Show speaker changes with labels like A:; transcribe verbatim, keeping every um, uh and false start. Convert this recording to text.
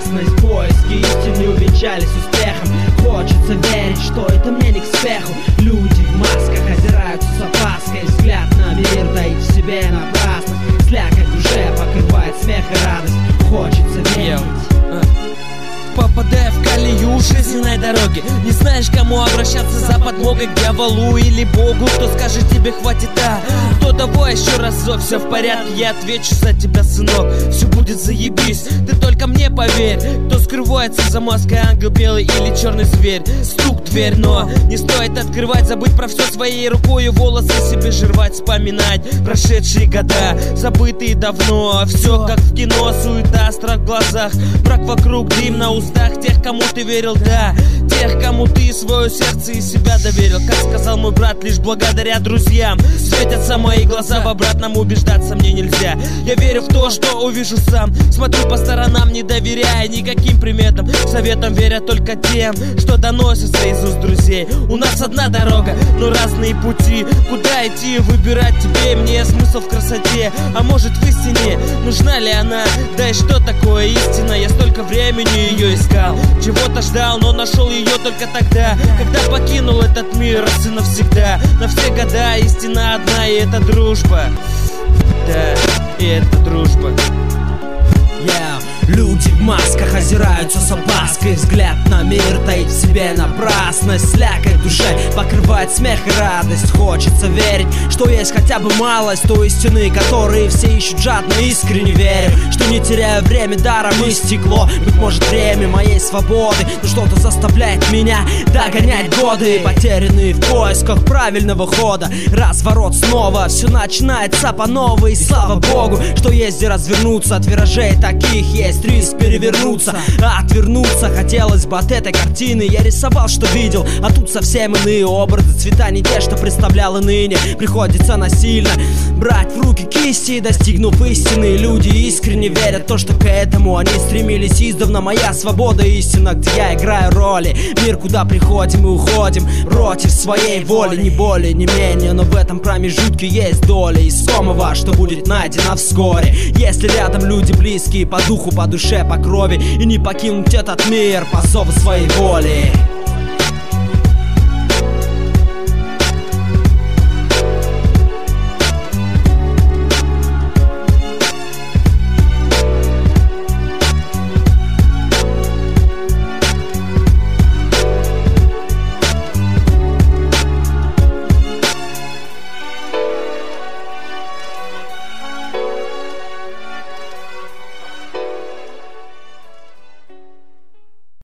A: напрасность. Поиски истины увенчались успехом. Хочется верить, что это мне не к спеху. Люди в масках озираются с опаской. Взгляд на мир таит в себе напрасно. Слякоть в душе покрывает смех и радость. Хочется верить.
B: Попадая в колею жизненной дороги, не знаешь, кому обращаться за подмогой, к дьяволу или Богу. Кто скажет тебе хватит, а кто давай еще разок, все в порядке, я отвечу за тебя, сынок. Все будет заебись, ты только мне поверь. Кто скрывается за маской, ангел белый или черный зверь. Стук в дверь, но не стоит открывать. Забыть про все своей рукой, волосы себе жевать, вспоминать прошедшие года, забытые давно. Все как в кино, суета, страх в глазах, мрак вокруг, дым на устах тех, кому ты верил, да, тех, кому ты свое сердце и себя доверил. Как сказал мой брат, лишь благодаря друзьям светятся мои глаза, в обратном убеждаться мне нельзя. Я верю в то, что увижу сам, смотрю по сторонам, не доверяя никаким приметам, советам веря только тем, что доносится из уст друзей. У нас одна дорога, но разные пути. Куда идти, выбирать тебе, мне смысл в красоте, а может в истине, нужна ли она? Да и что такое истина? Я столько времени ее искал, чего-то ждал, но нашел ее только тогда, когда покинул этот мир раз и навсегда. На все года истина одна, и это дружба. Да, и это дружба.
A: Yeah. Люди в масках озираются с опаской. Взгляд на мир таит в себе напрасность. Слякоть в душе покрывает смех и радость. Хочется верить, что есть хотя бы малость той истины, которые все ищут жадно, искренне верю, что не теряя время даром истекло. Быть может время моей свободы, но что-то заставляет меня догонять годы, потерянные в поисках правильного хода. Разворот снова, все начинается по новой. И слава Богу, что есть где развернуться. От виражей таких есть риск перевернуться, а отвернуться хотелось бы от этой картины. Я рисовал, что видел, а тут совсем иные образы. Цвета не те, что представлял и ныне. Приходится насильно брать в руки кисти, достигнув истины. Люди искренне верят в то, что к этому они стремились издавна. Моя свобода истина, где я играю роли. Мир, куда приходим и уходим против своей воли. Не более, не менее, но в этом промежутке есть доля искомого, что будет найдено вскоре. Если рядом люди близкие по духу, по душе, по крови, и не покинуть этот мир по зову своей воли.